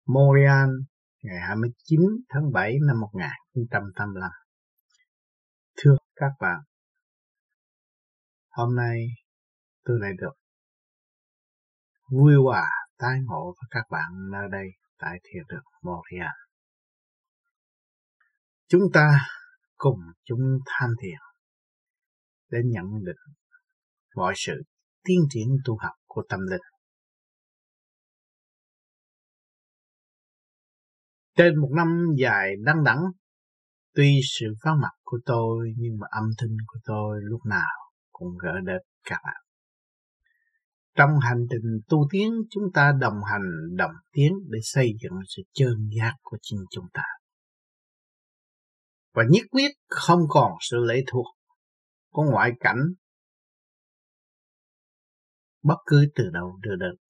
Montreal ngày 29 tháng 7 năm 1985. Thưa các bạn, hôm nay tôi lại được vui hòa tái ngộ với các bạn nơi đây tại Thiền đường Montreal. Chúng ta cùng chúng tham thiền để nhận định mọi sự tiến triển tu học của tâm linh. Trên một năm dài đăng đẵng, tuy sự vắng mặt của tôi nhưng mà âm thanh của tôi lúc nào cũng gỡ đến các bạn. Trong hành trình tu tiến, chúng ta đồng hành đồng tiến để xây dựng sự chân giác của chính chúng ta. Và nhất quyết không còn sự lệ thuộc của ngoại cảnh bất cứ từ đâu đưa đến.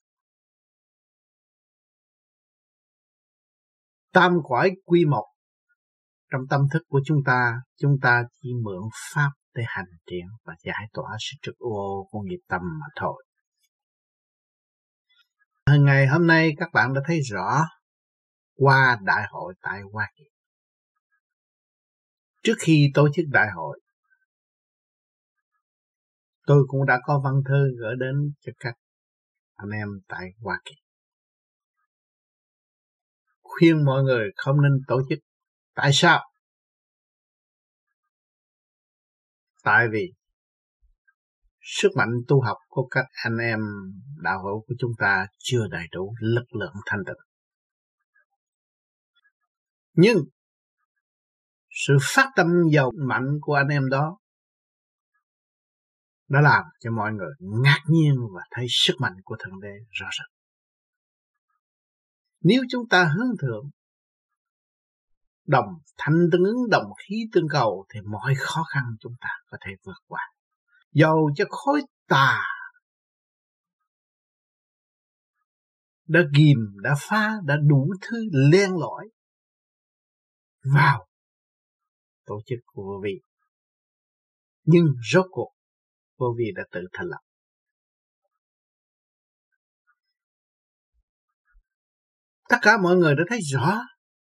Tam cõi quy một trong tâm thức của chúng ta chỉ mượn pháp để hành triển và giải tỏa sự trực ô của nghiệp tâm mà thôi. Ngày hôm nay các bạn đã thấy rõ qua đại hội tại Hoa Kỳ. Trước khi tổ chức đại hội, tôi cũng đã có văn thư gửi đến cho các anh em tại Hoa Kỳ, khuyên mọi người không nên tổ chức. Tại sao? Tại vì sức mạnh tu học của các anh em đạo hữu của chúng ta chưa đầy đủ lực lượng thanh tịnh. Nhưng sự phát tâm giàu mạnh của anh em đó đã làm cho mọi người ngạc nhiên và thấy sức mạnh của Thượng Đế rõ rệt. Nếu chúng ta hướng thượng, đồng thanh tương ứng, đồng khí tương cầu, thì mọi khó khăn chúng ta có thể vượt qua. Dầu cho khối tà đã ghim, đã phá, đã đủ thứ len lỏi vào tổ chức của vô vi, nhưng rốt cuộc vô vi đã tự thành lập. Tất cả mọi người đã thấy rõ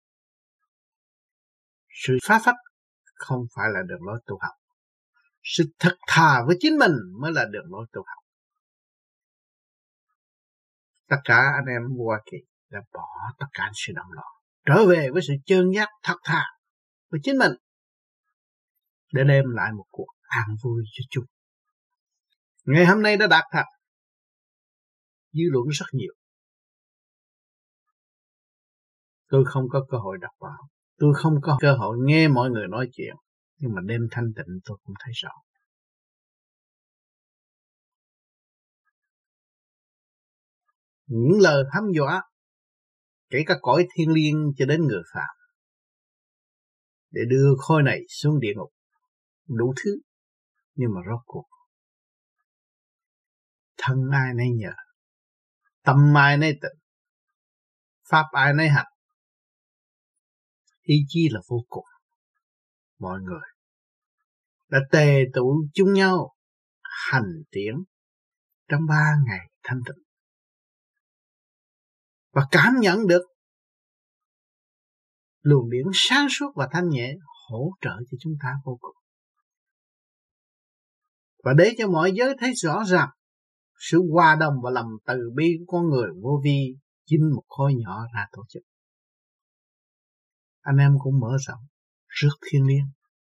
sự phá phách không phải là đường lối tu học. Sự thật thà với chính mình mới là đường lối tu học. Tất cả anh em Hoa Kỳ đã bỏ tất cả sự động loạn, trở về với sự chân giác thật thà với chính mình để đem lại một cuộc an vui cho chúng. Ngày hôm nay đã đạt thật, dư luận rất nhiều. Tôi không có cơ hội đọc báo, tôi không có cơ hội nghe mọi người nói chuyện, nhưng mà đêm thanh tịnh tôi cũng thấy rõ. Những lời hăm dọa, kể cả cõi thiên liêng cho đến người phạm, để đưa khối này xuống địa ngục, đủ thứ, nhưng mà rốt cuộc thân ai nấy nhờ, tâm ai nấy tịnh, pháp ai nấy hành, ý chí là vô cùng. Mọi người đã tề tụ chung nhau hành tiến trong 3 ngày thanh tịnh và cảm nhận được luồng điển sáng suốt và thanh nhẹ hỗ trợ cho chúng ta vô cùng. Và để cho mọi giới thấy rõ ràng sự hòa đồng và lòng từ bi của con người vô vi chính một khối nhỏ ra tổ chức. Anh em cũng mở rộng, rước thiên liêng,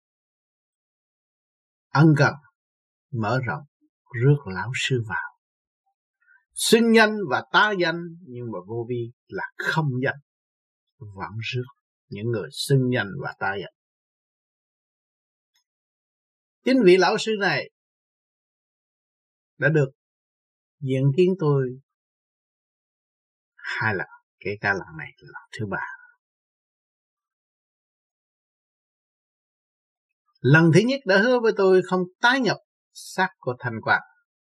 ân cần, mở rộng, rước lão sư vào. Xưng danh và tá danh, nhưng mà vô vi là không danh, vẫn rước những người xưng danh và tá danh. Chính vị lão sư này đã được diện kiến tôi 2 lần, kể cả lần này là lần thứ 3. Lần thứ nhất đã hứa với tôi không tái nhập xác của Thanh Quang,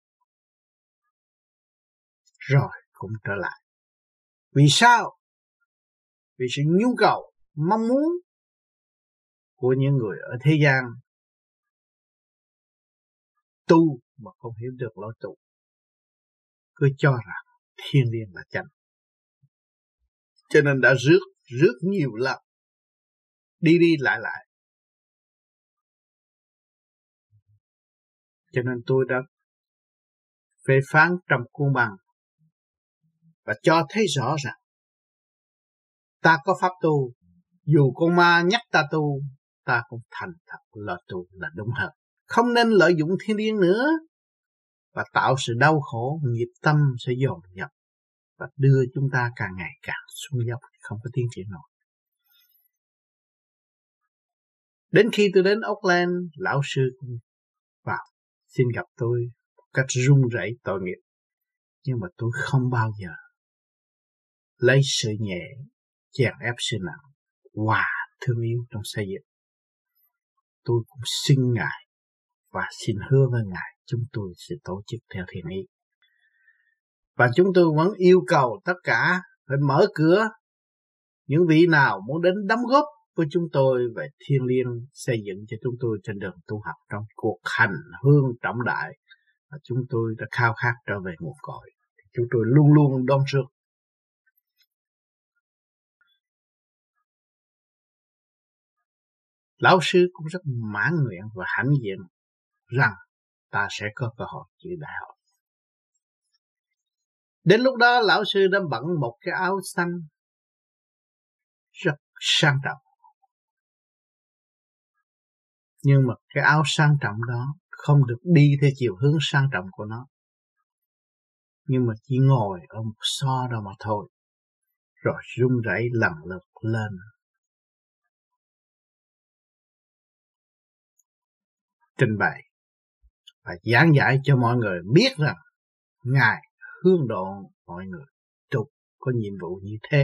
rồi cũng trở lại. Vì sao? Vì sự nhu cầu, mong muốn của những người ở thế gian tu mà không hiểu được lối tu, cứ cho rằng thiên liêng là chánh. Cho nên đã rước nhiều lần, đi lại. Cho nên tôi đã phê phán trong cuốn băng và cho thấy rõ ràng ta có pháp tu, dù con ma nhắc ta tu, ta cũng thành thật là tu là đúng hơn. Không nên lợi dụng thiên liêng nữa và tạo sự đau khổ, nghiệp tâm sẽ dồn dập và đưa chúng ta càng ngày càng xuống dốc, không có tiến triển nổi. Đến khi tôi đến Auckland, lão sư cũng vào xin gặp tôi một cách run rẩy tội nghiệp, nhưng mà tôi không bao giờ lấy sự nhẹ chèn ép sự nặng, hòa thương yêu trong xây dựng. Tôi cũng xin Ngài và xin hứa với Ngài chúng tôi sẽ tổ chức theo thiện ý. Và chúng tôi vẫn yêu cầu tất cả phải mở cửa những vị nào muốn đến đóng góp với chúng tôi về thiêng liêng xây dựng cho chúng tôi trên đường tu học trong cuộc hành hương trọng đại mà chúng tôi đã khao khát trở về nguồn cội. Chúng tôi luôn luôn đón trước. Lão sư cũng rất mãn nguyện và hãnh diện rằng ta sẽ có cơ hội chữ đại học. Đến lúc đó lão sư đã bận một cái áo xanh rất sang trọng. Nhưng mà cái áo sang trọng đó không được đi theo chiều hướng sang trọng của nó. Nhưng mà chỉ ngồi ở một xó đó mà thôi. Rồi run rẩy lần lượt lên. Trình bày và giảng giải cho mọi người biết rằng Ngài hướng độ mọi người trục có nhiệm vụ như thế.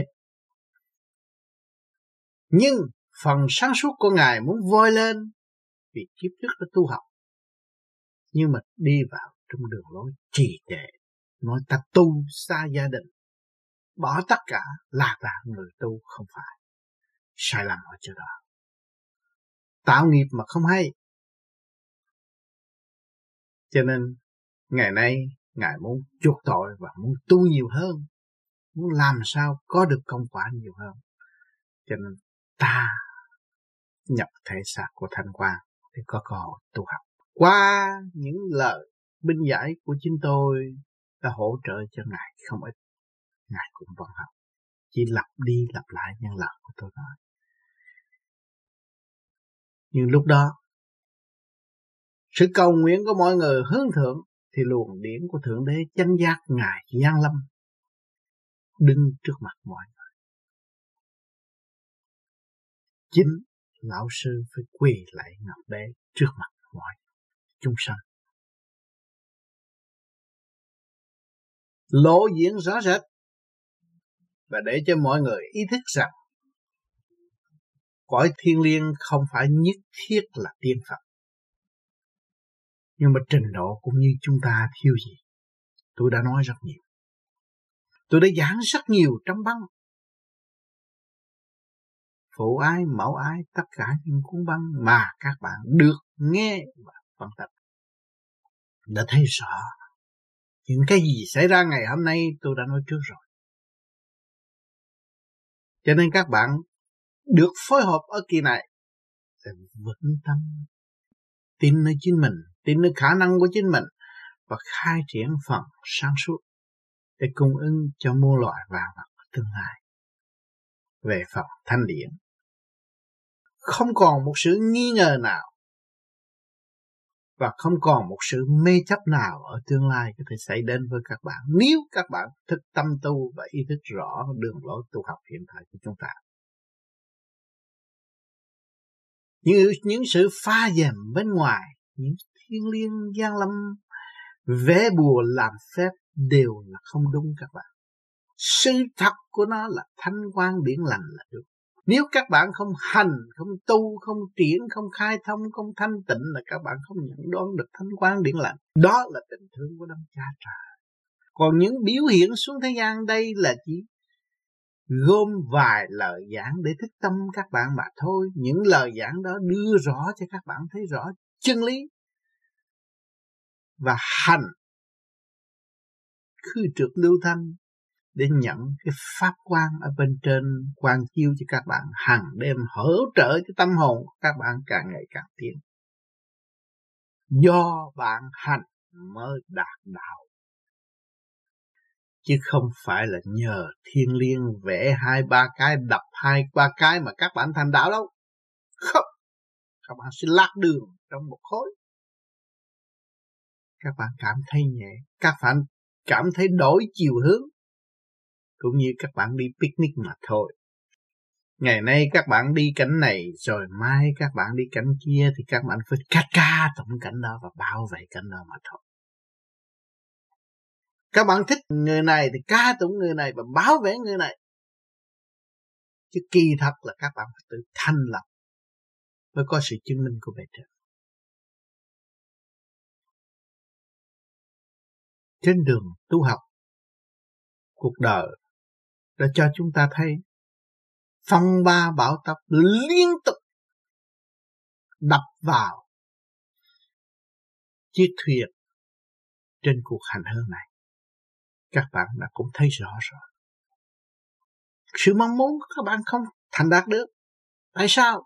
Nhưng phần sáng suốt của Ngài muốn voi lên vì kiếp trước đã tu học. Nhưng mà đi vào trong đường lối trì trệ, nói ta tu xa gia đình, bỏ tất cả là người tu không phải. Sai lầm ở chỗ đó. Tạo nghiệp mà không hay. Cho nên ngày nay Ngài muốn chuộc tội và muốn tu nhiều hơn, muốn làm sao có được công quả nhiều hơn. Cho nên ta nhập thể xác của Thanh Quang để có cơ hội tu học. Qua những lời minh giải của chính tôi đã hỗ trợ cho Ngài không ít. Ngài cũng vẫn học. Chỉ lặp đi lặp lại những lời của tôi nói. Nhưng lúc đó sự cầu nguyện của mọi người hướng thượng thì luồng điển của Thượng Đế chánh giác Ngài giáng lâm đứng trước mặt mọi người. Chính lão sư phải quỳ lại ngọc đế trước mặt mọi chúng sanh. Lộ diện rõ rệt và để cho mọi người ý thức rằng cõi thiên liêng không phải nhất thiết là tiên Phật. Nhưng mà trình độ cũng như chúng ta thiếu gì. Tôi đã nói rất nhiều. Tôi đã giảng rất nhiều trong băng. Phụ ái, mẫu ái, tất cả những cuốn băng mà các bạn được nghe và phân tích. Đã thấy rõ. Những cái gì xảy ra ngày hôm nay tôi đã nói trước rồi. Cho nên các bạn được phối hợp ở kỳ này để vững tâm, tin nơi chính mình, tin nơi khả năng của chính mình và khai triển phần sáng suốt để cung ứng cho muôn loài vạn vật tương lai. Về phần thanh điển, không còn một sự nghi ngờ nào và không còn một sự mê chấp nào ở tương lai có thể xảy đến với các bạn nếu các bạn thức tâm tu và ý thức rõ đường lối tu học hiện tại của chúng ta. Những sự pha dèm bên ngoài, những thiên liêng giáng lâm vẽ bùa làm phép đều là không đúng các bạn. Sự thật của nó là thanh quang điển lành là được. Nếu các bạn không hành, không tu, không triển, không khai thông, không thanh tịnh là các bạn không nhận đoán được thanh quang điển lành. Đó là tình thương của Đấng Cha Trời. Còn những biểu hiện xuống thế gian đây là chỉ gom vài lời giảng để thức tâm các bạn mà thôi. Những lời giảng đó đưa rõ cho các bạn thấy rõ chân lý và hành khư trượt lưu thanh để nhận cái pháp quang ở bên trên quang chiếu cho các bạn, hàng đêm hỗ trợ cho tâm hồn của các bạn càng ngày càng tiến. Do bạn hành mới đạt đạo, chứ không phải là nhờ thiên liêng vẽ 2-3 cái, đập 2-3 cái mà các bạn thành đạo đâu. Không, các bạn sẽ lạc đường trong một khối. Các bạn cảm thấy nhẹ, các bạn cảm thấy đổi chiều hướng, cũng như các bạn đi picnic mà thôi. Ngày nay các bạn đi cảnh này, rồi mai các bạn đi cảnh kia, thì các bạn phải ca tụng cảnh đó và bảo vệ cảnh đó mà thôi. Các bạn thích người này thì ca tụng người này và bảo vệ người này. Chứ kỳ thật là các bạn phải tự thanh lập mới có sự chứng minh của bề trên. Trên đường tu học, cuộc đời đã cho chúng ta thấy phong ba bão táp liên tục đập vào chiếc thuyền trên cuộc hành hương này. Các bạn đã cũng thấy rõ rồi. Sự mong muốn của các bạn không thành đạt được. Tại sao?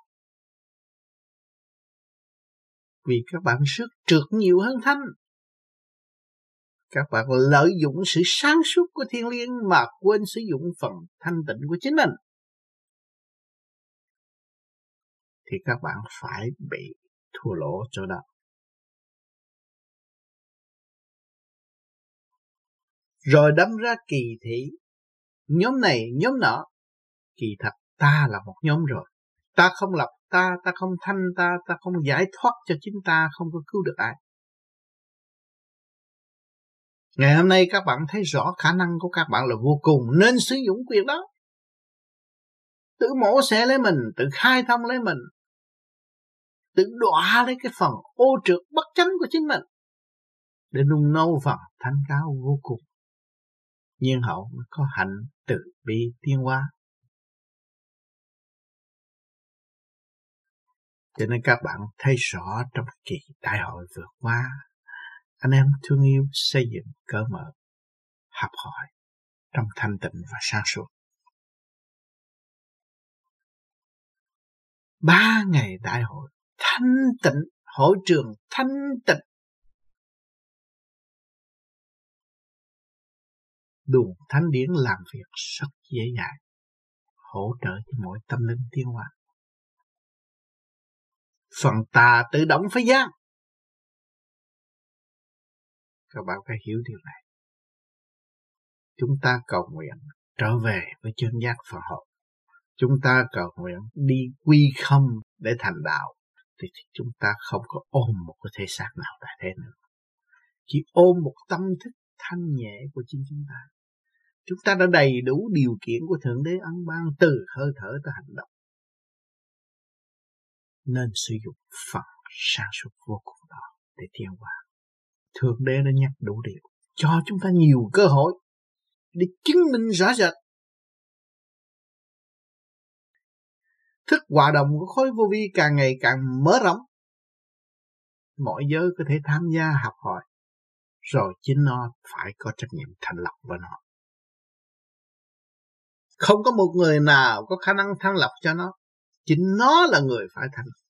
Vì các bạn sức trượt nhiều hơn thanh. Các bạn lợi dụng sự sáng suốt của thiên liêng mà quên sử dụng phần thanh tịnh của chính mình, thì các bạn phải bị thua lỗ chỗ đó. Rồi đâm ra kỳ thị nhóm này nhóm nọ. Kỳ thật ta là một nhóm rồi. Ta không lập ta không thanh ta không giải thoát cho chính ta, không có cứu được ai. Ngày hôm nay các bạn thấy rõ khả năng của các bạn là vô cùng, nên sử dụng quyền đó. Tự mổ xẻ lấy mình, tự khai thông lấy mình, tự đọa lấy cái phần ô trượt bất chánh của chính mình, để nung nấu phần thanh cao vô cùng. Nhiên hậu mới có hạnh từ bi tiến hóa. Cho nên các bạn thấy rõ trong kỳ đại hội vừa qua, anh em thương yêu xây dựng cởi mở, học hỏi trong thanh tịnh và sáng suốt. 3 ngày đại hội thanh tịnh, hội trường thanh tịnh, luồng thánh điển làm việc rất dễ dàng, hỗ trợ cho mỗi tâm linh tiến hóa. Phần tà tự động phải gian. Các bạn phải hiểu điều này. Chúng ta cầu nguyện trở về với chân giác phần hồn. Chúng ta cầu nguyện đi quy không để thành đạo, thì chúng ta không có ôm một cái thể xác nào tại thế nữa. Chỉ ôm một tâm thức thanh nhẹ của chính chúng ta. Chúng ta đã đầy đủ điều kiện của Thượng Đế ân ban, từ hơi thở tới hành động. Nên sử dụng phần sáng suốt vô cùng đó để tiến hóa. Thượng Đế đã nhắc đủ điều, cho chúng ta nhiều cơ hội để chứng minh rõ rệt. Thức hòa đồng của khối vô vi càng ngày càng mở rộng. Mọi giới có thể tham gia học hỏi, rồi chính nó phải có trách nhiệm thành lập với nó. Không có một người nào có khả năng thanh lọc cho nó, chính nó là người phải thanh lọc.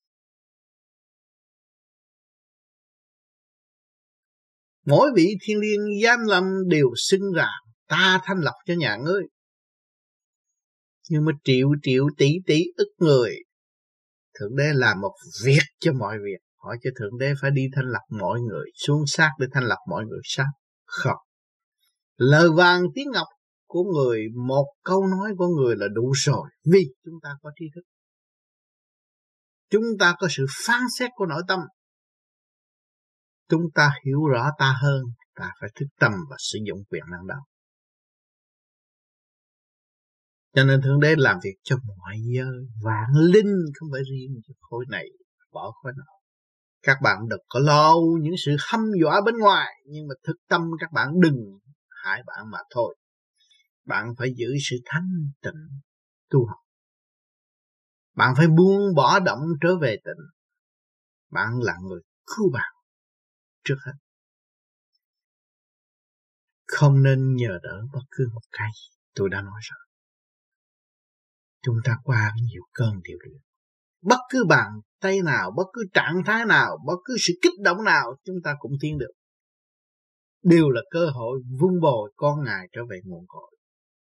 Mỗi vị thiên liêng giám lâm đều xưng rằng ta thanh lọc cho nhà ngươi. Nhưng mà triệu tỷ ức người, Thượng Đế làm một việc cho mọi việc. Hỏi cho Thượng Đế phải đi thanh lọc mọi người, xuống xác để thanh lọc mọi người sao? Không. Lời vàng tiếng ngọc của người, một câu nói của người là đủ rồi. Vì chúng ta có tri thức, chúng ta có sự phán xét của nội tâm, chúng ta hiểu rõ ta hơn, ta phải thức tâm và sử dụng quyền năng đó. Cho nên Thượng Đế làm việc cho mọi giới, vạn linh, không phải riêng cho khối này bỏ khối nọ. Các bạn đừng có lo những sự hăm dọa bên ngoài, nhưng mà thực tâm các bạn đừng hại bạn mà thôi. Bạn phải giữ sự thanh tịnh tu học. Bạn phải buông bỏ động trở về tịnh. Bạn là người cứu bạn trước hết. không nên nhờ đỡ bất cứ một cái. Tôi đã nói rồi. Chúng ta qua nhiều cơn điều luyện. Bất cứ bàn tay nào, bất cứ trạng thái nào, bất cứ sự kích động nào, chúng ta cũng tiến được. Đều là cơ hội vun bồi con Ngài trở về nguồn cội.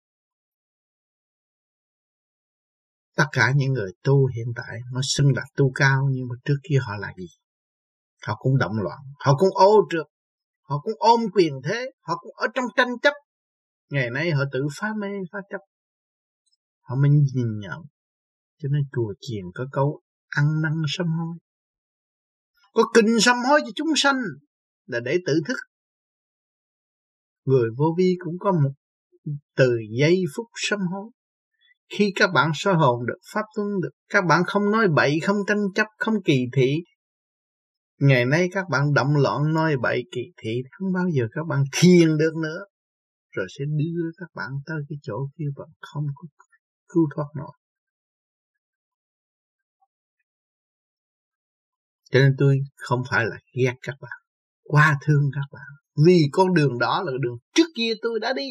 Tất cả những người tu hiện tại nó xưng là tu cao, nhưng mà trước kia họ là gì? Họ cũng động loạn, họ cũng ô trượt, họ cũng ôm quyền thế, họ cũng ở trong tranh chấp. Ngày nay họ tự phá mê, phá chấp. Họ mới nhìn nhận. Cho nên chùa chiền có câu ăn năn sám hối. Có kinh sám hối cho chúng sanh là để tự thức. Người vô vi cũng có một từ giây phút sám hối. Khi các bạn soi hồn được, pháp tuân được, các bạn không nói bậy, không tranh chấp, không kỳ thị. Ngày nay các bạn động loạn nói bậy kỳ thị, không bao giờ các bạn thiền được nữa. Rồi sẽ đưa các bạn tới cái chỗ kia bạn không có cứu thoát nổi. Cho nên tôi không phải là ghét các bạn, quá thương các bạn. Vì con đường đó là đường trước kia tôi đã đi.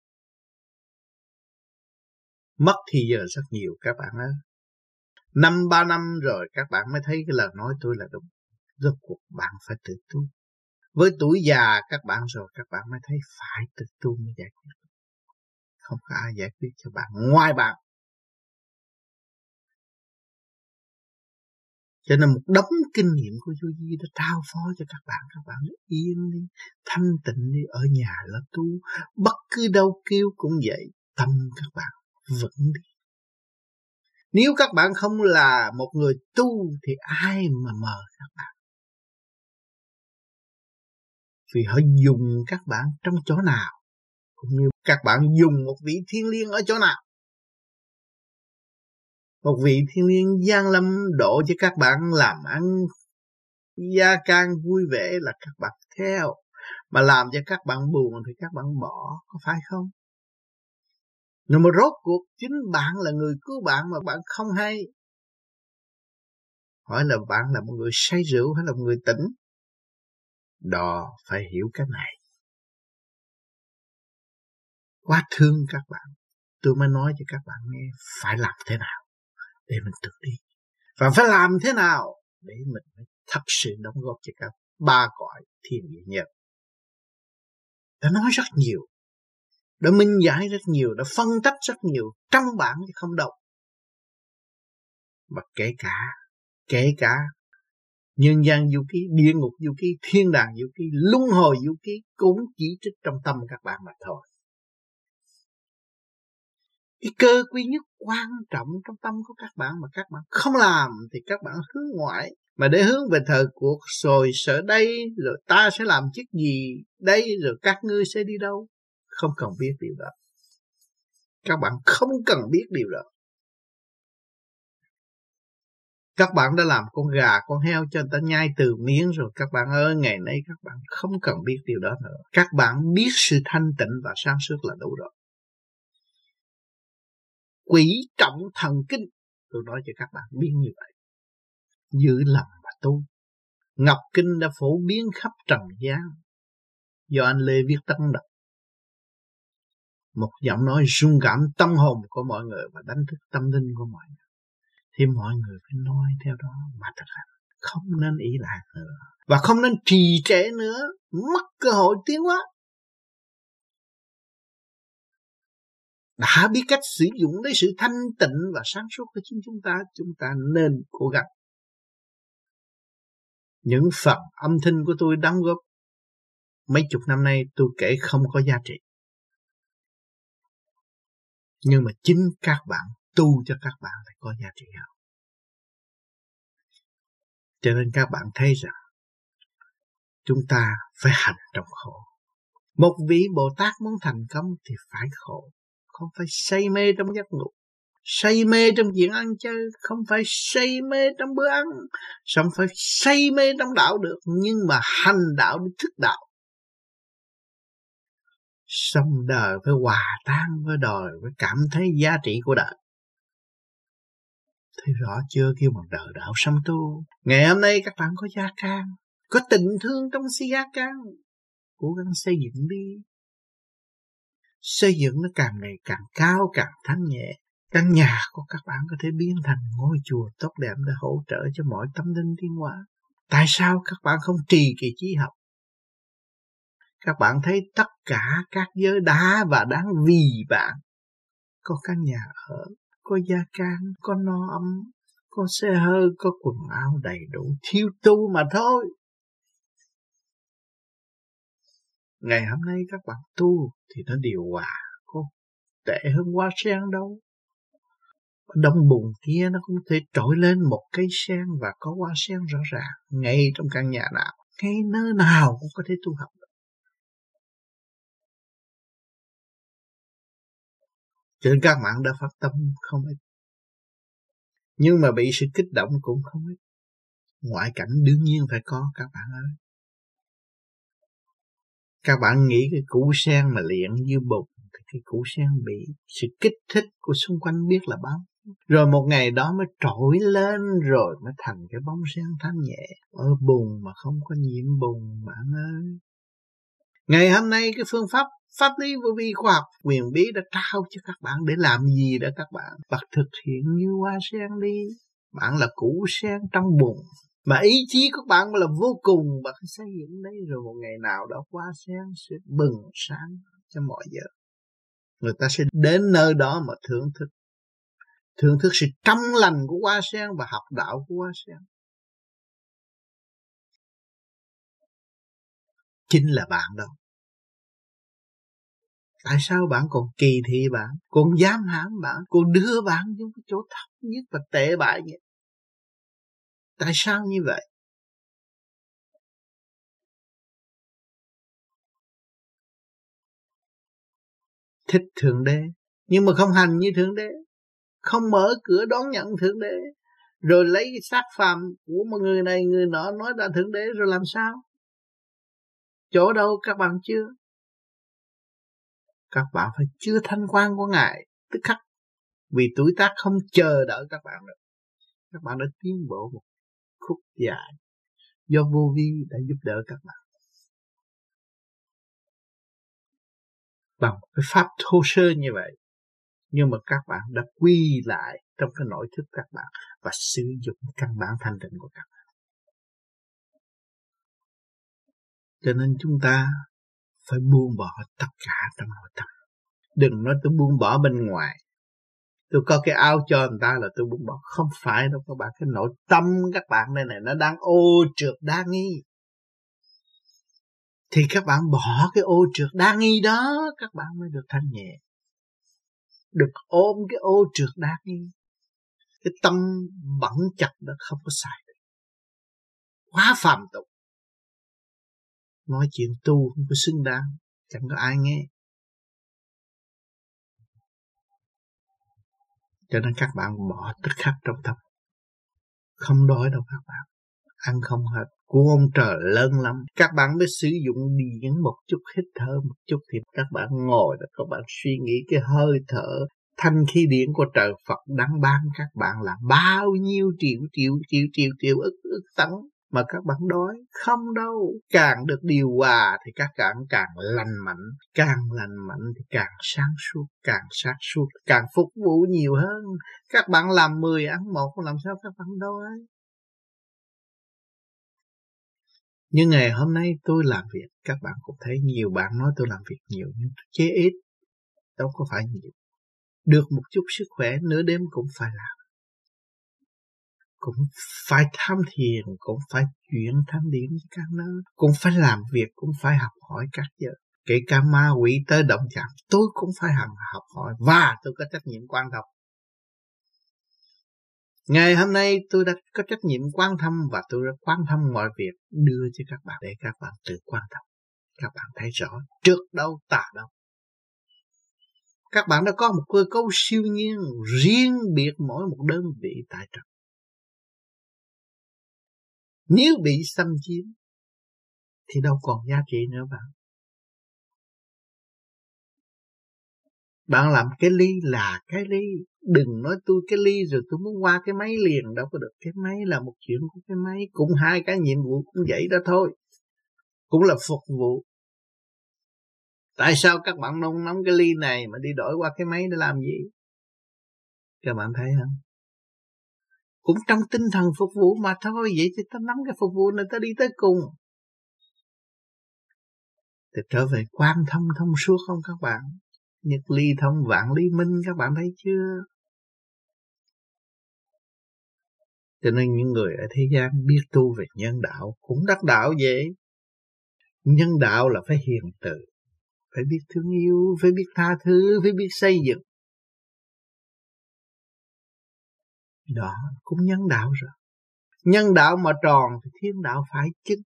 Mất thì giờ rất nhiều các bạn ơi. 3 năm rồi các bạn mới thấy cái lời nói tôi là đúng. Rốt cuộc bạn phải tự tu. Với tuổi già các bạn rồi các bạn mới thấy phải tự tu mới giải quyết. Không có ai giải quyết cho bạn ngoài bạn. Cho nên một đống kinh nghiệm của Vô Vi đã trao phó cho các bạn yên đi, thanh tịnh đi, ở nhà là tu, bất cứ đâu kêu cũng vậy, tâm các bạn vững đi. Nếu các bạn không là một người tu thì ai mà mời các bạn? Vì họ dùng các bạn trong chỗ nào, cũng như các bạn dùng một vị thiên liêng ở chỗ nào. Một vị thiên liêng giáng lâm độ cho các bạn làm ăn gia can vui vẻ là các bạn theo, mà làm cho các bạn buồn thì các bạn bỏ, có phải không? Nhưng mà rốt cuộc chính bạn là người cứu bạn mà bạn không hay. Hỏi là bạn là một người say rượu hay là một người tỉnh? Đó, phải hiểu cái này. Quá thương các bạn. Tôi mới nói cho các bạn nghe phải làm thế nào để mình tự đi. Và phải làm thế nào để mình thật sự đóng góp cho các ba cõi thiên địa nhân. Đã nói rất nhiều, đã minh giải rất nhiều, đã phân tích rất nhiều trong bản chứ không đọc. Và kể cả nhân gian du ký, địa ngục du ký, thiên đàng du ký, luân hồi du ký cũng chỉ trích trong tâm các bạn mà thôi. Cái cơ quy nhất quan trọng trong tâm của các bạn mà các bạn không làm thì các bạn hướng ngoại. Mà để hướng về thời cuộc rồi sợ đây, rồi ta sẽ làm chức gì đây, rồi các ngươi sẽ đi đâu. Không cần biết điều đó. Các bạn không cần biết điều đó. Các bạn đã làm con gà, con heo cho người ta nhai từ miếng rồi. Các bạn ơi, ngày nay các bạn không cần biết điều đó nữa. Các bạn biết sự thanh tịnh và sáng suốt là đủ rồi. Quỷ trọng thần kinh, tôi nói cho các bạn biết như vậy. Giữ lòng mà tu. Ngọc Kinh đã phổ biến khắp trần gian do anh Lê Viết Tân đọc. Một giọng nói rung cảm tâm hồn của mọi người và đánh thức tâm linh của mọi người. Thì mọi người phải nói theo đó mà thực hành. Không nên ý lạc nữa. Và không nên trì trệ nữa. Mất cơ hội tiến hóa. Đã biết cách sử dụng lấy sự thanh tịnh và sáng suốt của chính chúng ta nên cố gắng. Những phần âm thanh của tôi đóng góp mấy chục năm nay tôi kể không có giá trị. Nhưng mà chính các bạn tu cho các bạn phải có giá trị hơn. Cho nên các bạn thấy rằng chúng ta phải hành trong khổ. Một vị Bồ Tát muốn thành công thì phải khổ. Không phải say mê trong giấc ngủ, say mê trong chuyện ăn chơi, không phải say mê trong bữa ăn, không phải say mê trong đạo được, nhưng mà hành đạo để thức đạo. Sống đời phải hòa tan với đời, phải cảm thấy giá trị của đời. Thấy rõ chưa, kêu bằng đời đạo sống tu. Ngày hôm nay các bạn có gia can, có tình thương trong gia can, cố gắng xây dựng đi. Xây dựng nó càng ngày càng cao, càng thanh nhẹ. Căn nhà của các bạn có thể biến thành ngôi chùa tốt đẹp để hỗ trợ cho mọi tâm linh tiến hóa. Tại sao các bạn không trì kỳ trí học? Các bạn thấy tất cả các giới đã và đáng vì bạn có căn nhà ở, có gia can, có no ấm, có xe hơi, có quần áo đầy đủ, thiếu tu mà thôi. Ngày hôm nay các bạn tu thì nó điều hòa, có tệ hơn hoa sen đâu. Đông bùn kia nó cũng thể trỗi lên một cây sen và có hoa sen rõ ràng ngay trong căn nhà nào, ngay nơi nào cũng có thể tu học. Cho nên các bạn đã phát tâm không ít, nhưng mà bị sự kích động cũng không ít. Ngoại cảnh đương nhiên phải có các bạn ơi. Các bạn nghĩ cái củ sen mà luyện như bùn thì cái củ sen bị sự kích thích của xung quanh biết là bao. Rồi một ngày đó mới trỗi lên rồi mới thành cái bóng sen thanh nhẹ. Ở bùn mà không có nhiễm bùn bạn ơi. Ngày hôm nay cái phương pháp pháp lý vô vi khoa học quyền bí đã trao cho các bạn để làm gì đó các bạn. Bạn thực hiện như hoa sen đi. Bạn là củ sen trong bùn. Mà ý chí của bạn là vô cùng, bạn phải xây dựng đấy, rồi một ngày nào đó hoa sen sẽ bừng sáng cho mọi giờ. Người ta sẽ đến nơi đó mà thưởng thức sự trong lành của hoa sen và học đạo của hoa sen. Chính là bạn đâu. Tại sao bạn còn kỳ thị bạn, còn giam hãm bạn, còn đưa bạn đến cái chỗ thấp nhất và tệ bại nhất? Tại sao như vậy? Thích Thượng Đế, nhưng mà không hành như Thượng Đế, không mở cửa đón nhận Thượng Đế, rồi lấy cái xác phàm của một người này người nọ nói là Thượng Đế, rồi làm sao? Chỗ đâu các bạn chưa? Các bạn phải chưa thanh quan của Ngài tức khắc, vì tuổi tác không chờ đợi các bạn nữa. Các bạn đã tiến bộ một khúc dài do vô vi đã giúp đỡ các bạn bằng cái pháp thô sơ như vậy. Nhưng mà các bạn đã quy lại trong cái nội thức các bạn và sử dụng căn bản thanh tịnh của các bạn. Cho nên chúng ta phải buông bỏ tất cả trong nội tâm. Đừng nói tôi buông bỏ bên ngoài, tôi có cái áo cho người ta là tôi buông bỏ. Không phải đâu các bạn. Cái nội tâm các bạn đây này nó đang ô trượt đa nghi, thì các bạn bỏ cái ô trượt đa nghi đó, các bạn mới được thanh nhẹ. Được ôm cái ô trượt đa nghi, cái tâm bẩn chặt đó không có xài được, quá phàm tục. Nói chuyện tu không có xứng đáng, chẳng có ai nghe. Cho nên các bạn bỏ tức khắc trong tâm. Không đói đâu các bạn, ăn không hết. Của ông trời lớn lắm. Các bạn mới sử dụng điển một chút, hít thở một chút thì các bạn ngồi đó, các bạn suy nghĩ cái hơi thở thanh khí điển của trời Phật đang ban các bạn là bao nhiêu triệu ức tấn. Mà các bạn đói không đâu. Càng được điều hòa thì các bạn càng lành mạnh. Càng lành mạnh thì càng sáng suốt, càng phục vụ nhiều hơn. Các bạn làm 10 ăn 1, làm sao các bạn đói? Nhưng ngày hôm nay tôi làm việc, các bạn cũng thấy nhiều bạn nói tôi làm việc nhiều, nhưng tôi chế ít, đâu có phải nhiều. Được một chút sức khỏe, nửa đêm cũng phải làm. Cũng phải tham thiền, cũng phải chuyển tham điển với các nơi, cũng phải làm việc, cũng phải học hỏi các giờ. Kể cả ma quỷ tới động chạm, tôi cũng phải học hỏi và tôi có trách nhiệm quan thông. Ngày hôm nay tôi đã có trách nhiệm quan tâm và tôi đã quan tâm mọi việc đưa cho các bạn để các bạn tự quan tâm. Các bạn thấy rõ trước đâu tà đâu. Các bạn đã có một cơ cấu siêu nhiên riêng biệt mỗi một đơn vị tại trần. Nếu bị xâm chiếm thì đâu còn giá trị nữa bạn. Bạn làm cái ly là cái ly. Đừng nói tôi cái ly rồi tôi muốn qua cái máy liền, đâu có được. Cái máy là một chuyện của cái máy. Cũng hai cái nhiệm vụ cũng vậy đó thôi. Cũng là phục vụ. Tại sao các bạn nung nóng cái ly này mà đi đổi qua cái máy để làm gì? Các bạn thấy không? Cũng trong tinh thần phục vụ mà thôi. Vậy thì ta nắm cái phục vụ này ta đi tới cùng. Thì trở về quan thông suốt không các bạn? Nhất ly thông vạn ly minh, các bạn thấy chưa? Cho nên những người ở thế gian biết tu về nhân đạo cũng đắc đạo vậy. Nhân đạo là phải hiền từ, phải biết thương yêu, phải biết tha thứ, phải biết xây dựng. Đó cũng nhân đạo rồi. Nhân đạo mà tròn thì thiên đạo phải chứng.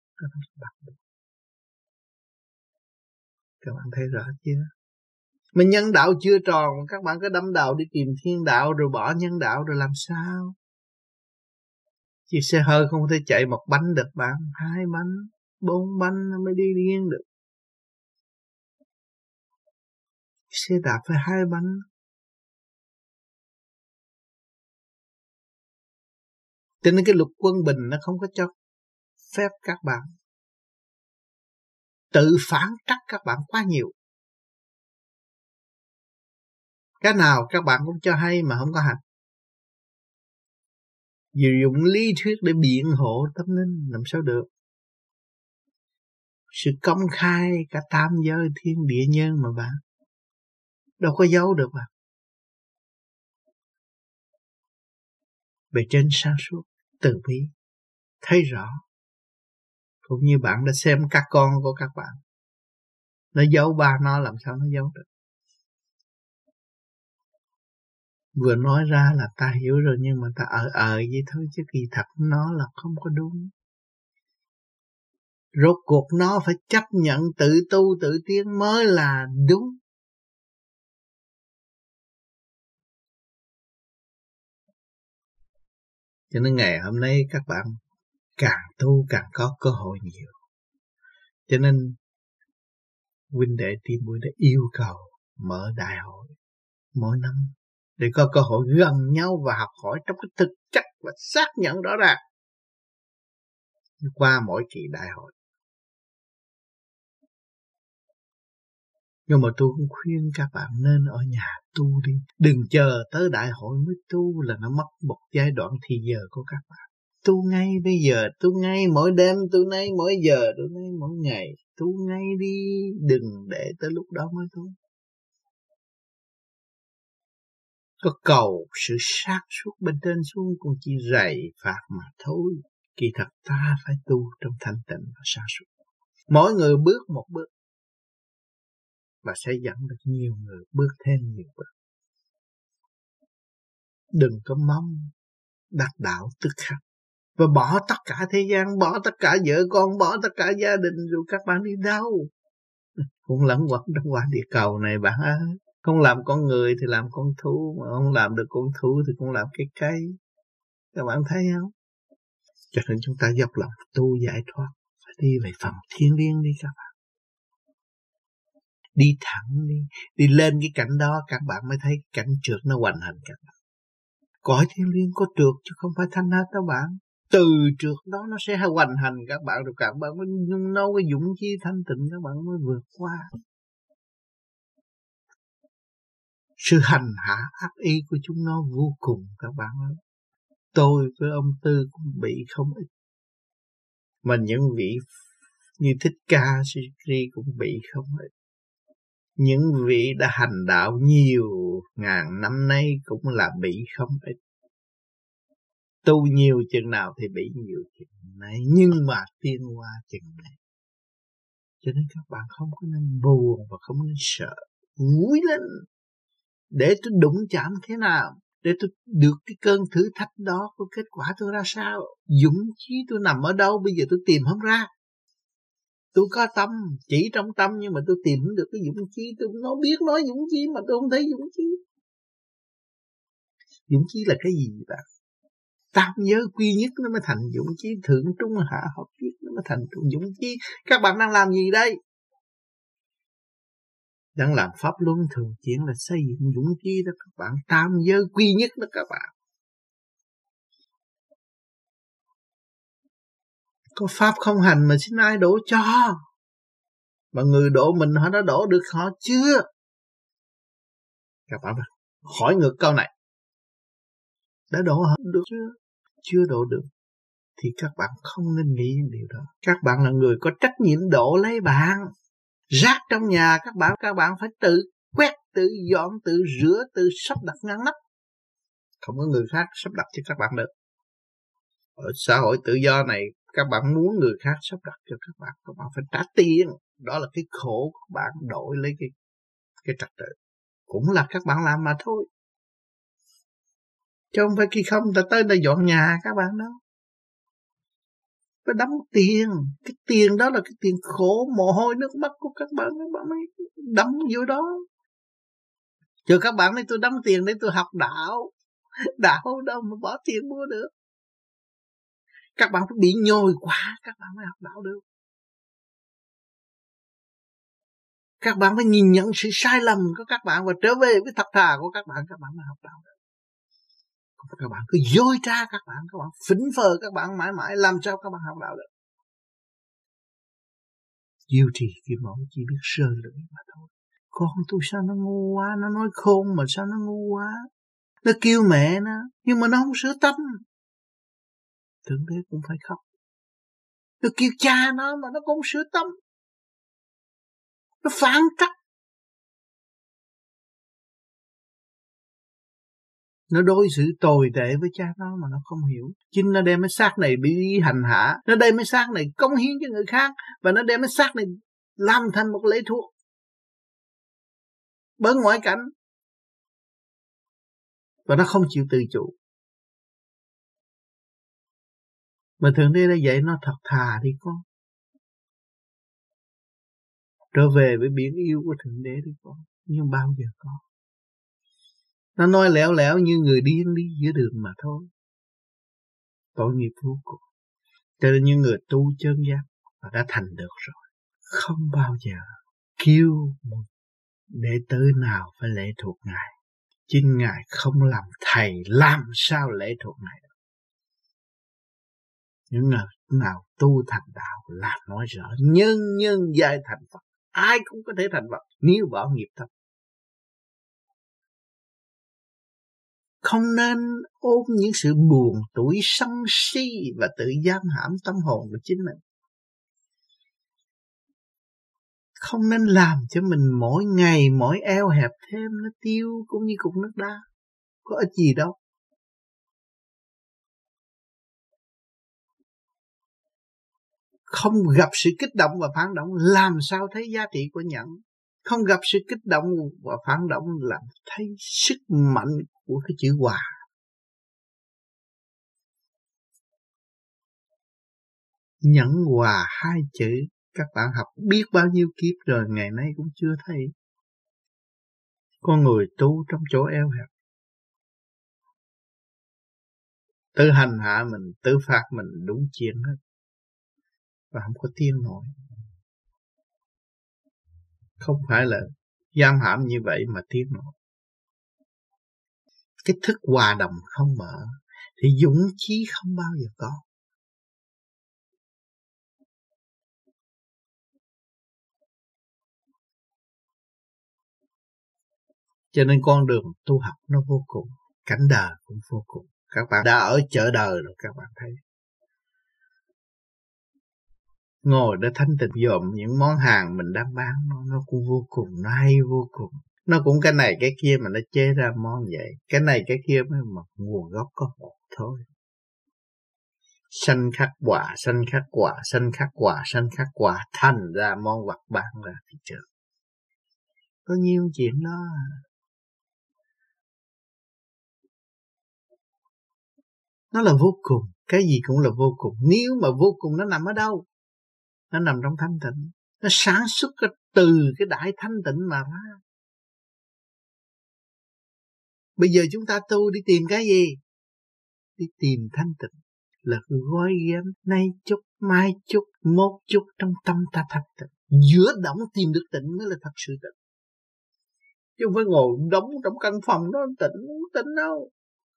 Các bạn thấy rõ chưa? Mà nhân đạo chưa tròn, các bạn cứ đâm đầu đi tìm thiên đạo rồi bỏ nhân đạo rồi làm sao? Chiếc xe hơi không thể chạy một bánh được bạn, 2 bánh, 4 bánh nó mới đi riêng được. Xe đạp phải 2 bánh. Cho nên cái luật quân bình nó không có cho phép các bạn tự phản trắc các bạn quá nhiều. Cái nào các bạn cũng cho hay mà không có hành. Dùng lý thuyết để biện hộ tâm linh làm sao được. Sự công khai cả tam giới thiên địa nhân mà bạn, đâu có giấu được bạn. Bề trên sáng suốt, từ bi, thấy rõ. Cũng như bạn đã xem các con của các bạn, nó giấu ba nó làm sao nó giấu được. Vừa nói ra là ta hiểu rồi, nhưng mà ta vậy thôi, chứ kỳ thật nó là không có đúng. Rốt cuộc nó phải chấp nhận tự tu tự tiến mới là đúng. Cho nên ngày hôm nay các bạn càng tu càng có cơ hội nhiều. Cho nên huynh đệ tìm muội đã yêu cầu mở đại hội mỗi năm để có cơ hội gần nhau và học hỏi trong cái thực chất và xác nhận rõ ràng qua mỗi kỳ đại hội. Nhưng mà tôi cũng khuyên các bạn nên ở nhà tu đi. Đừng chờ tới đại hội mới tu, là nó mất một giai đoạn thì giờ của các bạn. Tu ngay bây giờ, tu ngay mỗi đêm, tu ngay mỗi giờ, tu ngay mỗi ngày. Tu ngay đi, đừng để tới lúc đó mới tu. Có cầu sự sát suốt bên trên xuống cũng chỉ rầy phạt mà thôi. Kỳ thật ta phải tu trong thanh tịnh và sát suốt. Mỗi người bước một bước và sẽ dẫn được nhiều người bước thêm nhiều bước. Đừng có mong đắc đạo tức khắc và bỏ tất cả thế gian, bỏ tất cả vợ con, bỏ tất cả gia đình, rồi các bạn đi đâu? Cũng lẫn quẩn trong quả địa cầu này bạn ơi. Không làm con người thì làm con thú, mà không làm được con thú thì cũng làm cái cây. Các bạn thấy không? Cho nên chúng ta dốc lòng tu giải thoát, phải đi về phần thiên liêng đi các bạn. Đi thẳng đi, đi lên cái cảnh đó các bạn mới thấy cảnh trượt nó hoành hành các bạn. Cõi thiên liêng có trượt chứ không phải thanh hết các bạn. Từ trượt đó nó sẽ hoành hành các bạn, rồi các bạn mới nhung nấu cái dũng khí thanh tịnh, các bạn mới vượt qua. Sự hành hạ ác ý của chúng nó vô cùng các bạn ơi. Tôi với ông Tư cũng bị không ít. Mà những vị như Thích Ca Sư Ri cũng bị không ít. Những vị đã hành đạo nhiều ngàn năm nay cũng là bị không ít. Tu nhiều chừng nào thì bị nhiều chừng này, nhưng mà tiến qua chừng này. Cho nên các bạn không có nên buồn và không nên sợ. Vui lên. Để tôi đụng chạm thế nào, để tôi được cái cơn thử thách đó, có kết quả tôi ra sao. Dũng chí tôi nằm ở đâu, bây giờ tôi tìm không ra. Tôi có tâm, chỉ trong tâm, nhưng mà tôi tìm không được cái dũng chí. Tôi nó biết nói dũng chí mà tôi không thấy dũng chí. Dũng chí là cái gì bạn? Tam giới quy nhất nó mới thành dũng chí, thượng trung hạ hợp nhất nó mới thành dũng chí. Các bạn đang làm gì đây? Đang làm pháp luân thường chuyển là xây dựng dũng chí đó các bạn. Tam giới quy nhất đó các bạn. Có pháp không hành mà xin ai đổ cho? Mà người độ mình họ đã độ được họ chưa? Các bạn hỏi ngược câu này. Đã độ họ được chưa? Chưa độ được thì các bạn không nên nghĩ những điều đó. Các bạn là người có trách nhiệm độ lấy bạn. Rác trong nhà các bạn phải tự quét, tự dọn, tự rửa, tự sắp đặt ngăn nắp. Không có người khác sắp đặt cho các bạn được. Ở xã hội tự do này, các bạn muốn người khác sắp đặt cho các bạn phải trả tiền. Đó là cái khổ của các bạn đổi lấy cái trật tự. Cũng là các bạn làm mà thôi. Chứ không phải khi không ta tới đây dọn nhà các bạn đâu. Phải đóng tiền. Cái tiền đó là cái tiền khổ, mồ hôi nước mắt của các bạn mới đóng vô đó. Chứ các bạn nói tôi đóng tiền để tôi học đạo. Đạo đâu mà bỏ tiền mua được. Các bạn phải bị nhồi quá các bạn mới học đạo được. Các bạn phải nhìn nhận sự sai lầm của các bạn và trở về với thật thà của các bạn mới học đạo được. Các bạn cứ dối trá các bạn phỉnh phờ các bạn mãi mãi, làm sao các bạn học đạo được? Diêu trì kim mẫu chỉ biết sơ lưỡi mà thôi. Con tôi sao nó ngu quá, nó nói khôn mà sao nó ngu quá. Nó kêu mẹ nó, nhưng mà nó không sửa tâm. Thượng đế cũng phải khóc. Nó kêu cha nó mà nó cũng không sửa tâm. Nó phản trắc. Nó đối xử tồi tệ với cha nó mà nó không hiểu. Chính nó đem cái xác này bị hành hạ. Nó đem cái xác này cống hiến cho người khác. Và nó đem cái xác này làm thành một lễ thuốc. Bởi ngoại cảnh. Và nó không chịu tự chủ. Mà Thượng Đế đã dạy nó thật thà đi con. Trở về với biển yêu của Thượng Đế đi con. Nhưng bao giờ con. Nó nói lẻo lẻo như người điên đi giữa đường mà thôi. Tội nghiệp vô cùng. Cho nên những người tu chân giác và đã thành được rồi. Không bao giờ kêu một đệ tử nào phải lệ thuộc Ngài. Chính Ngài không làm thầy, làm sao lệ thuộc Ngài được. Những người nào tu thành đạo là nói rõ nhân giai thành Phật. Ai cũng có thể thành Phật nếu bỏ nghiệp tâm. Không nên ôm những sự buồn tủi sân si và tự giam hãm tâm hồn của chính mình. Không nên làm cho mình mỗi ngày mỗi eo hẹp thêm, nó tiêu cũng như cục nước đá. Có ích gì đâu. Không gặp sự kích động và phản động làm sao thấy giá trị của nhận. Không gặp sự kích động và phản động làm thấy sức mạnh của cái chữ hòa. Nhẫn hòa hai chữ các bạn học biết bao nhiêu kiếp rồi, ngày nay cũng chưa thấy. Con người tu trong chỗ eo hẹp, tự hành hạ mình, tự phạt mình đúng chuyện hết. Và không có tiến nổi. Không phải là giam hãm như vậy mà tiến nổi. Cái thức hòa đồng không mở thì dũng chí không bao giờ có. Cho nên con đường tu học nó vô cùng, cảnh đời cũng vô cùng. Các bạn đã ở chợ đời rồi các bạn thấy. Ngồi để thanh tịnh dòm những món hàng mình đang bán nó cũng vô cùng, nó hay vô cùng. Nó cũng cái này cái kia mà nó chế ra món vậy. Cái này cái kia mới mà nguồn gốc có một thôi. Sanh khắc quả, sanh khắc quả, sanh khắc quả, sanh khắc quả, thành ra món vật bán ra thị trường. Có nhiêu chuyện đó. Nó là vô cùng, cái gì cũng là vô cùng. Nếu mà vô cùng nó nằm ở đâu? Nó nằm trong thanh tịnh. Nó sản xuất từ cái đại thanh tịnh mà ra. Bây giờ chúng ta tu đi tìm cái gì? Đi tìm thanh tịnh. Là gói ghém nay chút, mai chút, mốt chút trong tâm ta thanh tịnh. Giữa động tìm được tịnh mới là thật sự tịnh. Chứ không phải ngồi đóng trong căn phòng đó tịnh đâu.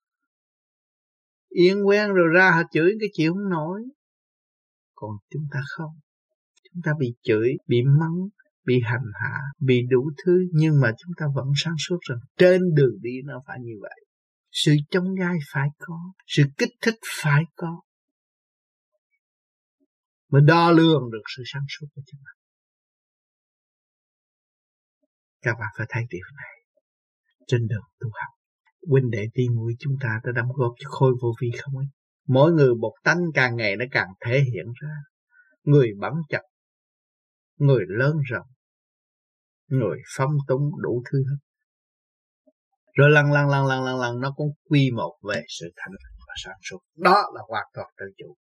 Yên quen rồi ra họ chửi cái chịu không nổi. Còn chúng ta không. Chúng ta bị chửi, bị mắng, bị hành hạ, bị đủ thứ, nhưng mà chúng ta vẫn sáng suốt rằng trên đường đi nó phải như vậy. Sự chông gai phải có, sự kích thích phải có, mới đo lường được sự sáng suốt của chúng ta. Các bạn phải thấy điều này trên đường tu học. Huynh đệ tỷ muội chúng ta đã đóng góp cho khối vô vi không ít. Mỗi người một tánh càng ngày nó càng thể hiện ra. Người bắn chặt, người lớn rộng, người phong túng đủ thứ hết. Rồi lần nó cũng quy một về sự thanh tịnh và sáng suốt. Đó là hoàn toàn tự chủ.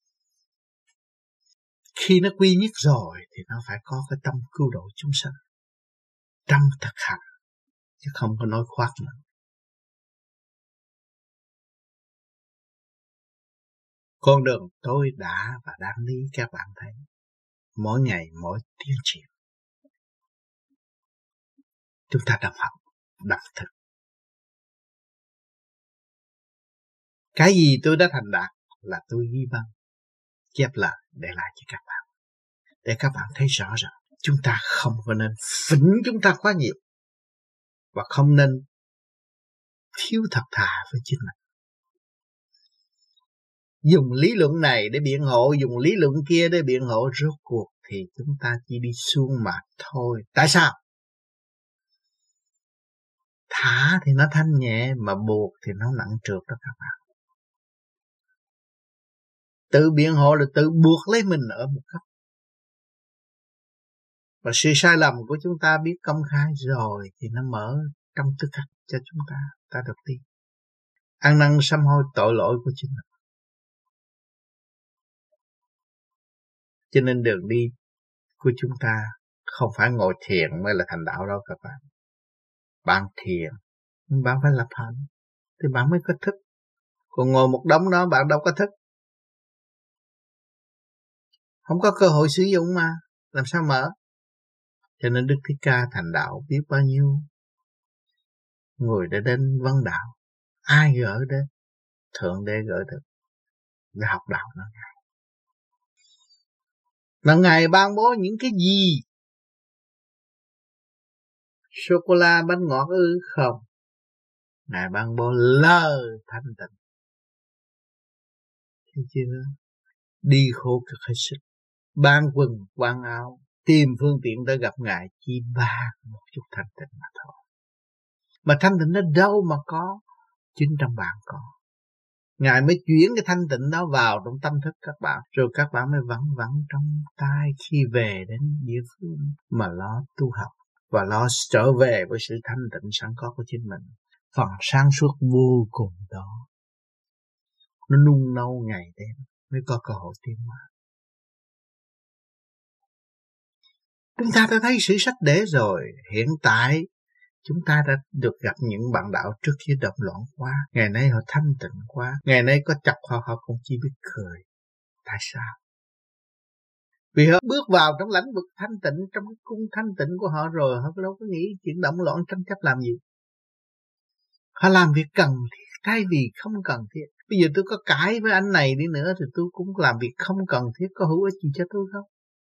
Khi nó quy nhất rồi thì nó phải có cái tâm cứu độ chúng sanh trong thực hành, chứ không có nói khoác nữa. Con đường tôi đã và đang đi các bạn thấy. Mỗi ngày mỗi tiến triển. Chúng ta đọc học, đọc thực. Cái gì tôi đã thành đạt là tôi ghi băng, chép lại để lại cho các bạn. Để các bạn thấy rõ ràng chúng ta không có nên phỉnh chúng ta quá nhiều. Và không nên thiếu thật thà với chính mình. Dùng lý luận này để biện hộ, dùng lý luận kia để biện hộ, rốt cuộc thì chúng ta chỉ đi xuống mà thôi. Tại sao? Thả thì nó thanh nhẹ, mà buộc thì nó nặng trược đó các bạn. Tự biện hộ là tự buộc lấy mình ở một góc. Và sự sai lầm của chúng ta biết công khai rồi thì nó mở trong tư cách cho chúng ta được tin. Ăn năn sám hối tội lỗi của chính mình. Cho nên đường đi của chúng ta không phải ngồi thiền mới là thành đạo đâu các bạn. Bạn thiền, bạn phải lập hạnh thì bạn mới có thức. Còn ngồi một đống đó bạn đâu có thức. Không có cơ hội sử dụng mà, làm sao mở? Cho nên Đức Thích Ca thành đạo biết bao nhiêu người đã đến vấn đạo. Ai gỡ đến? Thượng Đế gỡ đến. Để học đạo nó Ngài. Là Ngài ban bố những cái gì? Sô-cô-la bánh ngọt ư? Không. Ngài ban bố lời thanh tịnh. Thấy chưa? Đi khổ cực hết sức. Ban quần, ban áo. Tìm phương tiện để gặp Ngài. Chỉ ban một chút thanh tịnh mà thôi. Mà thanh tịnh nó đâu mà có? Chính trong bạn có. Ngài mới chuyển cái thanh tịnh đó vào trong tâm thức các bạn. Rồi các bạn mới vắng vắng trong tai khi về đến địa phương mà lo tu học. Và lo trở về với sự thanh tịnh sẵn có của chính mình. Phần sáng suốt vô cùng đó. Nó nung nấu ngày đêm mới có cơ hội tiến hóa. Chúng ta đã thấy sự sách để rồi. Hiện tại chúng ta đã được gặp những bạn đạo trước khi động loạn quá. Ngày nay họ thanh tịnh quá. Ngày nay có chọc họ không chỉ biết cười. Tại sao? Vì họ bước vào trong lãnh vực thanh tịnh, trong cái cung thanh tịnh của họ rồi, họ đâu có nghĩ chuyện động loạn tranh chấp làm gì. Họ làm việc cần thiết thay vì không cần thiết. Bây giờ tôi có cãi với anh này đi nữa thì tôi cũng làm việc không cần thiết, có hữu ích gì cho tôi không?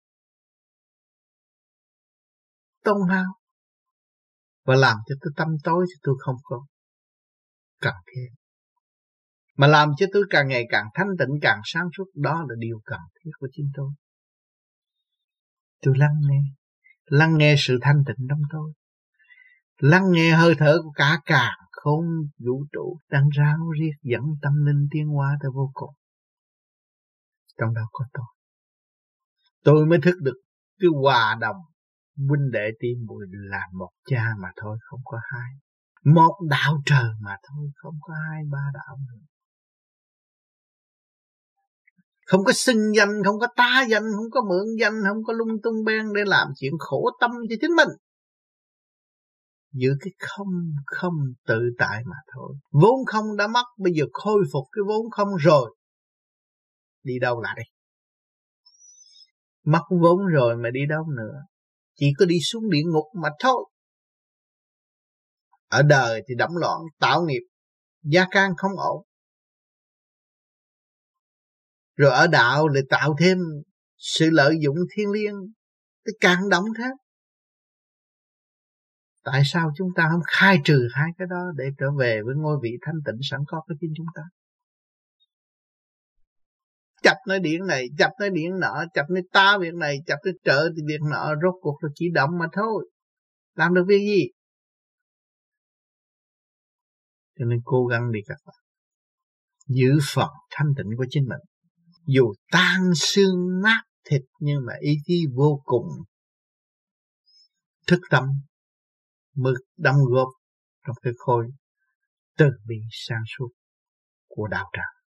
Tôn hao. Và làm cho tôi tâm tối thì tôi không có cần thiết. Mà làm cho tôi càng ngày càng thanh tịnh, càng sáng suốt, đó là điều cần thiết của chính tôi. Tôi lắng nghe sự thanh tịnh trong tôi. Lắng nghe hơi thở của cả càn khôn vũ trụ đang rao riết dẫn tâm linh tiến hóa tới vô cùng. Trong đó có tôi. Tôi mới thức được cái hòa đồng huynh đệ tỷ muội là một cha mà thôi, không có hai. Một đạo trời mà thôi, không có hai ba đạo nữa. Không có xưng danh, không có tá danh, không có mượn danh, không có lung tung beng để làm chuyện khổ tâm cho chính mình. Giữ cái không tự tại mà thôi. Vốn không đã mất, bây giờ khôi phục cái vốn không rồi. Đi đâu lại? Mất vốn rồi mà đi đâu nữa? Chỉ có đi xuống địa ngục mà thôi. Ở đời thì đẫm loạn, tạo nghiệp, gia can không ổn. Rồi ở đạo lại tạo thêm sự lợi dụng thiên liêng, cái càng động thế. Tại sao chúng ta không khai trừ hai cái đó để trở về với ngôi vị thanh tịnh sẵn có của chính chúng ta? Chập nơi điện này, chập nơi điện nọ, chập nơi ta việc này, chập nơi trợ thì việc nọ, rốt cuộc là chỉ động mà thôi. Làm được việc gì? Cho nên cố gắng đi các bạn. Giữ phần thanh tịnh của chính mình. Dù tan xương nát thịt nhưng mà ý chí vô cùng thức tâm mới đóng góp trong cái khối từ bi sáng suốt của đạo tràng.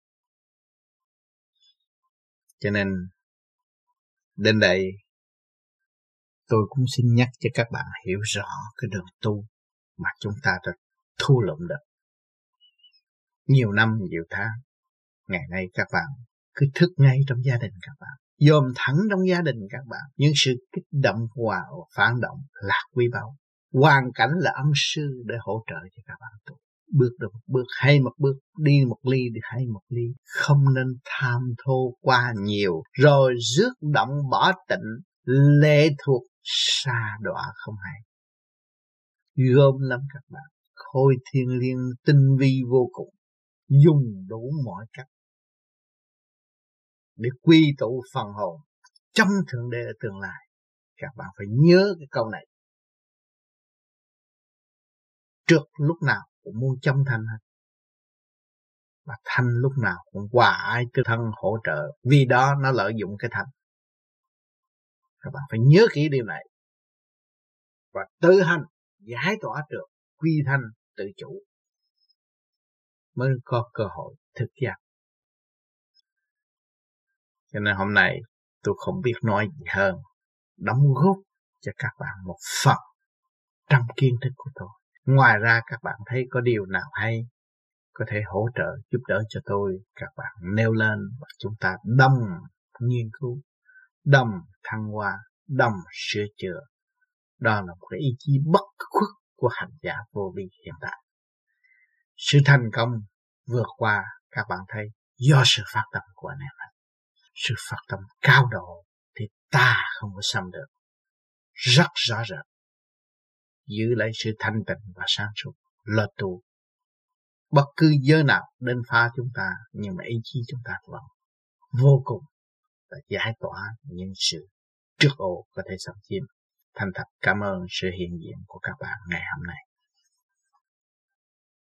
Cho nên đến đây tôi cũng xin nhắc cho các bạn hiểu rõ cái đường tu mà chúng ta đã thu lượm được nhiều năm nhiều tháng. Ngày nay các bạn cứ thức ngay trong gia đình các bạn, dòm thẳng trong gia đình các bạn, những sự kích động và phản động là quý báu. Hoàn cảnh là ân sư để hỗ trợ cho các bạn tu. Bước được một bước hay một bước, đi một ly thì hay một ly. Không nên tham thô quá nhiều, rồi rước động bỏ tịnh, lệ thuộc xa đọa không hay. Gom lắm các bạn, khối thiên liêng tinh vi vô cùng, dùng đủ mọi cách để quy tụ phần hồn trong Thượng Đế ở tương lai. Các bạn phải nhớ cái câu này. Trước lúc nào cũng muốn chống thanh hết, và thanh lúc nào cũng hòa ái tư thân hỗ trợ, vì đó nó lợi dụng cái thanh. Các bạn phải nhớ kỹ điều này và tự hành giải tỏa được quy thanh tự chủ mới có cơ hội thực giác. Cho nên hôm nay tôi không biết nói gì hơn, đóng góp cho các bạn một phần trong kiến thức của tôi. Ngoài ra các bạn thấy có điều nào hay có thể hỗ trợ giúp đỡ cho tôi, các bạn nêu lên và chúng ta đồng nghiên cứu, đồng thăng hoa, đồng sửa chữa. Đó là một cái ý chí bất khuất của hành giả vô vi hiện tại. Sự thành công vượt qua các bạn thấy do sự phát tâm của anh em. Sự phát tâm cao độ thì ta không có xâm được. Rất rõ rệt. Giữ lấy sự thanh tịnh và sáng suốt là tu. Bất cứ giới nào đến phá chúng ta, nhưng mà ý chí chúng ta vẫn vô cùng và giải tỏa những sự trước ô có thể xâm chiếm. Thành thật cảm ơn sự hiện diện của các bạn ngày hôm nay.